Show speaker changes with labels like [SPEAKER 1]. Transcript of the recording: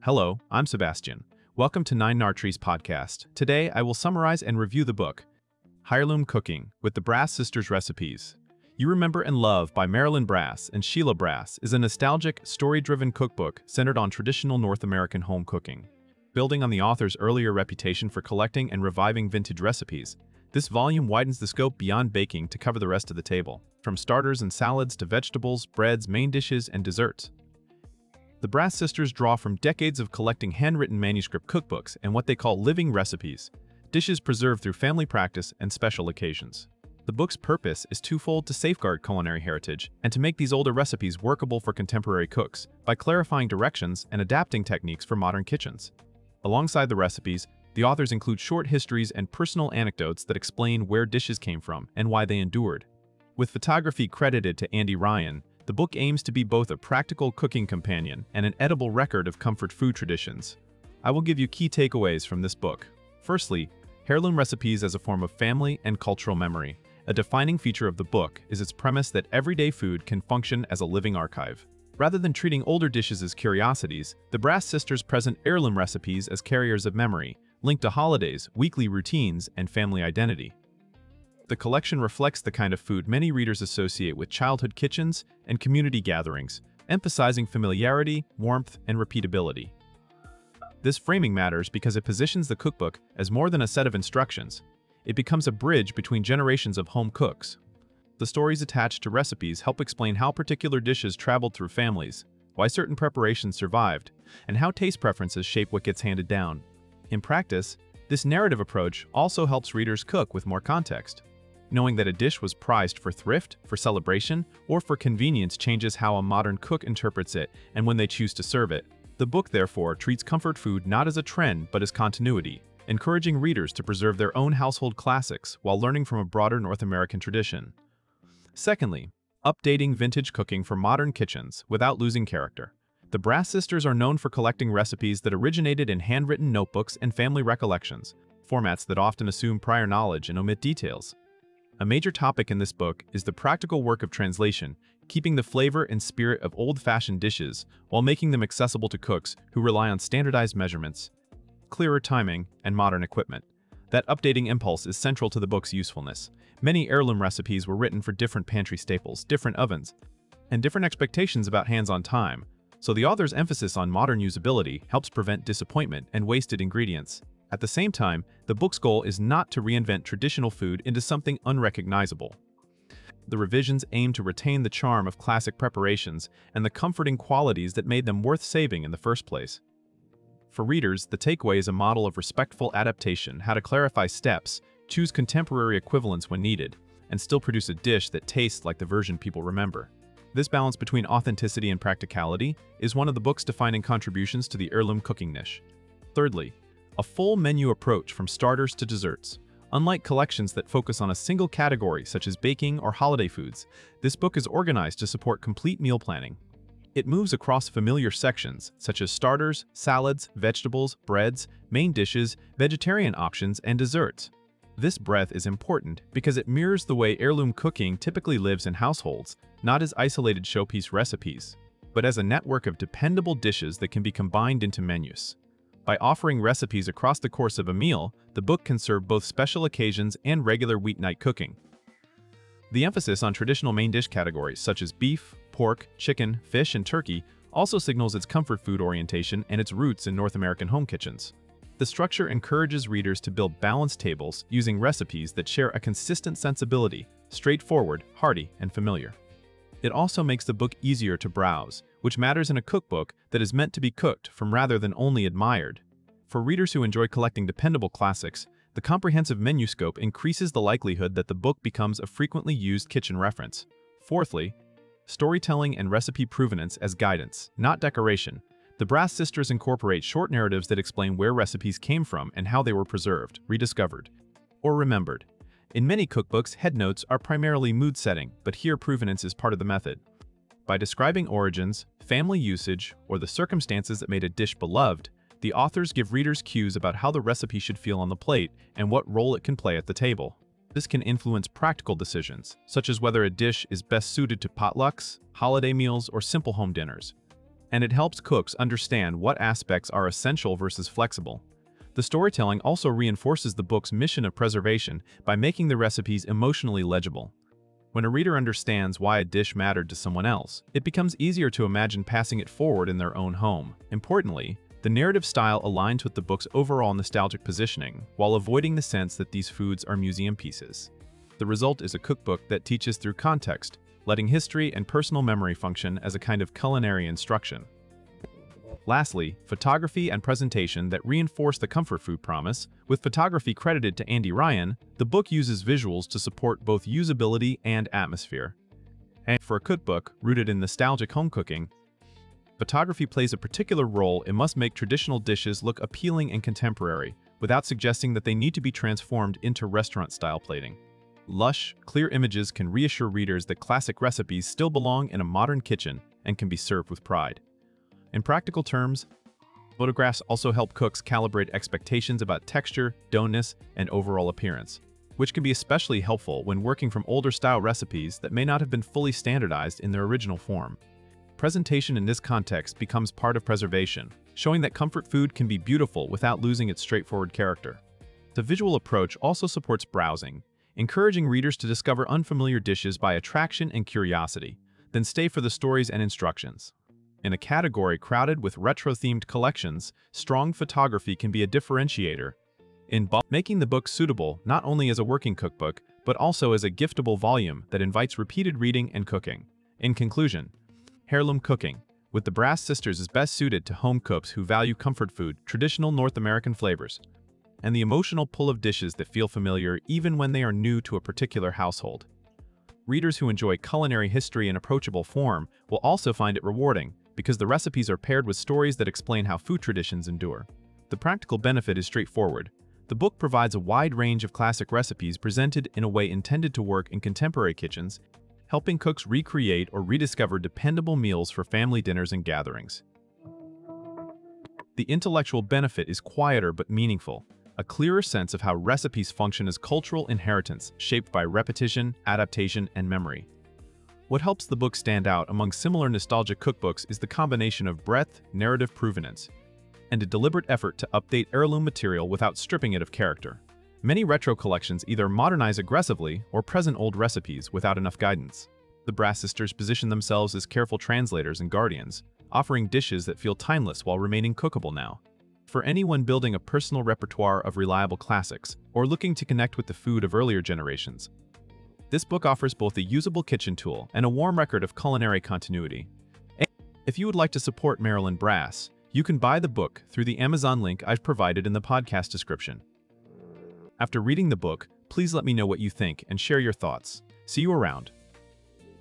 [SPEAKER 1] Hello, I'm Sebastian. Welcome to Nine Nartrees podcast. Today, I will summarize and review the book, Heirloom Cooking with the Brass Sisters Recipes. You Remember and Love by Marilyn Brass and Sheila Brass is a nostalgic, story-driven cookbook centered on traditional North American home cooking. Building on the author's earlier reputation for collecting and reviving vintage recipes, this volume widens the scope beyond baking to cover the rest of the table, from starters and salads to vegetables, breads, main dishes, and desserts. The Brass Sisters draw from decades of collecting handwritten manuscript cookbooks and what they call living recipes, dishes preserved through family practice and special occasions. The book's purpose is twofold: to safeguard culinary heritage and to make these older recipes workable for contemporary cooks by clarifying directions and adapting techniques for modern kitchens. Alongside the recipes, the authors include short histories and personal anecdotes that explain where dishes came from and why they endured. With photography credited to Andy Ryan, the book aims to be both a practical cooking companion and an edible record of comfort food traditions. I will give you key takeaways from this book. Firstly, heirloom recipes as a form of family and cultural memory. A defining feature of the book is its premise that everyday food can function as a living archive. Rather than treating older dishes as curiosities, the Brass Sisters present heirloom recipes as carriers of memory, linked to holidays, weekly routines, and family identity. The collection reflects the kind of food many readers associate with childhood kitchens and community gatherings, emphasizing familiarity, warmth, and repeatability. This framing matters because it positions the cookbook as more than a set of instructions. It becomes a bridge between generations of home cooks. The stories attached to recipes help explain how particular dishes traveled through families, why certain preparations survived, and how taste preferences shape what gets handed down. In practice, this narrative approach also helps readers cook with more context. Knowing that a dish was prized for thrift, for celebration, or for convenience changes how a modern cook interprets it and when they choose to serve it. The book, therefore, treats comfort food not as a trend but as continuity, encouraging readers to preserve their own household classics while learning from a broader North American tradition. Secondly, updating vintage cooking for modern kitchens without losing character. The Brass Sisters are known for collecting recipes that originated in handwritten notebooks and family recollections, formats that often assume prior knowledge and omit details. A major topic in this book is the practical work of translation, keeping the flavor and spirit of old-fashioned dishes while making them accessible to cooks who rely on standardized measurements, clearer timing, and modern equipment. That updating impulse is central to the book's usefulness. Many heirloom recipes were written for different pantry staples, different ovens, and different expectations about hands-on time, so the author's emphasis on modern usability helps prevent disappointment and wasted ingredients. At the same time, the book's goal is not to reinvent traditional food into something unrecognizable. The revisions aim to retain the charm of classic preparations and the comforting qualities that made them worth saving in the first place. For readers, the takeaway is a model of respectful adaptation: how to clarify steps, choose contemporary equivalents when needed, and still produce a dish that tastes like the version people remember. This balance between authenticity and practicality is one of the book's defining contributions to the heirloom cooking niche. Thirdly, a full menu approach from starters to desserts. Unlike collections that focus on a single category such as baking or holiday foods, this book is organized to support complete meal planning. It moves across familiar sections such as starters, salads, vegetables, breads, main dishes, vegetarian options, and desserts. This breadth is important because it mirrors the way heirloom cooking typically lives in households, not as isolated showpiece recipes, but as a network of dependable dishes that can be combined into menus. By offering recipes across the course of a meal, the book can serve both special occasions and regular weeknight cooking. The emphasis on traditional main dish categories such as beef, pork, chicken, fish, and turkey also signals its comfort food orientation and its roots in North American home kitchens. The structure encourages readers to build balanced tables using recipes that share a consistent sensibility, straightforward, hearty, and familiar. It also makes the book easier to browse, which matters in a cookbook that is meant to be cooked from rather than only admired. For readers who enjoy collecting dependable classics, the comprehensive menu scope increases the likelihood that the book becomes a frequently used kitchen reference. Fourthly, storytelling and recipe provenance as guidance, not decoration. The Brass Sisters incorporate short narratives that explain where recipes came from and how they were preserved, rediscovered, or remembered. In many cookbooks, headnotes are primarily mood-setting, but here provenance is part of the method. By describing origins, family usage, or the circumstances that made a dish beloved, the authors give readers cues about how the recipe should feel on the plate and what role it can play at the table. This can influence practical decisions, such as whether a dish is best suited to potlucks, holiday meals, or simple home dinners. and it helps cooks understand what aspects are essential versus flexible. The storytelling also reinforces the book's mission of preservation by making the recipes emotionally legible. When a reader understands why a dish mattered to someone else, it becomes easier to imagine passing it forward in their own home. Importantly, the narrative style aligns with the book's overall nostalgic positioning, while avoiding the sense that these foods are museum pieces. The result is a cookbook that teaches through context, letting history and personal memory function as a kind of culinary instruction. Lastly, photography and presentation that reinforce the comfort food promise. With photography credited to Andy Ryan, the book uses visuals to support both usability and atmosphere. And for a cookbook rooted in nostalgic home cooking, photography plays a particular role. It must make traditional dishes look appealing and contemporary, without suggesting that they need to be transformed into restaurant-style plating. Lush, clear images can reassure readers that classic recipes still belong in a modern kitchen and can be served with pride. In practical terms, photographs also help cooks calibrate expectations about texture, doughness, and overall appearance, which can be especially helpful when working from older-style recipes that may not have been fully standardized in their original form. Presentation in this context becomes part of preservation, showing that comfort food can be beautiful without losing its straightforward character. The visual approach also supports browsing, encouraging readers to discover unfamiliar dishes by attraction and curiosity, then stay for the stories and instructions. In a category crowded with retro-themed collections, strong photography can be a differentiator, making the book suitable not only as a working cookbook, but also as a giftable volume that invites repeated reading and cooking. In conclusion, Heirloom Cooking, with the Brass Sisters, is best suited to home cooks who value comfort food, traditional North American flavors, and the emotional pull of dishes that feel familiar even when they are new to a particular household. Readers who enjoy culinary history in approachable form will also find it rewarding, because the recipes are paired with stories that explain how food traditions endure. The practical benefit is straightforward. The book provides a wide range of classic recipes presented in a way intended to work in contemporary kitchens, helping cooks recreate or rediscover dependable meals for family dinners and gatherings. The intellectual benefit is quieter but meaningful, a clearer sense of how recipes function as cultural inheritance shaped by repetition, adaptation, and memory. What helps the book stand out among similar nostalgic cookbooks is the combination of breadth, narrative provenance, and a deliberate effort to update heirloom material without stripping it of character. Many retro collections either modernize aggressively or present old recipes without enough guidance. The Brass Sisters position themselves as careful translators and guardians, offering dishes that feel timeless while remaining cookable now. For anyone building a personal repertoire of reliable classics or looking to connect with the food of earlier generations, this book offers both a usable kitchen tool and a warm record of culinary continuity. If you would like to support Maryland Brass, you can buy the book through the Amazon link I've provided in the podcast description. After reading the book, please let me know what you think and share your thoughts. See you around.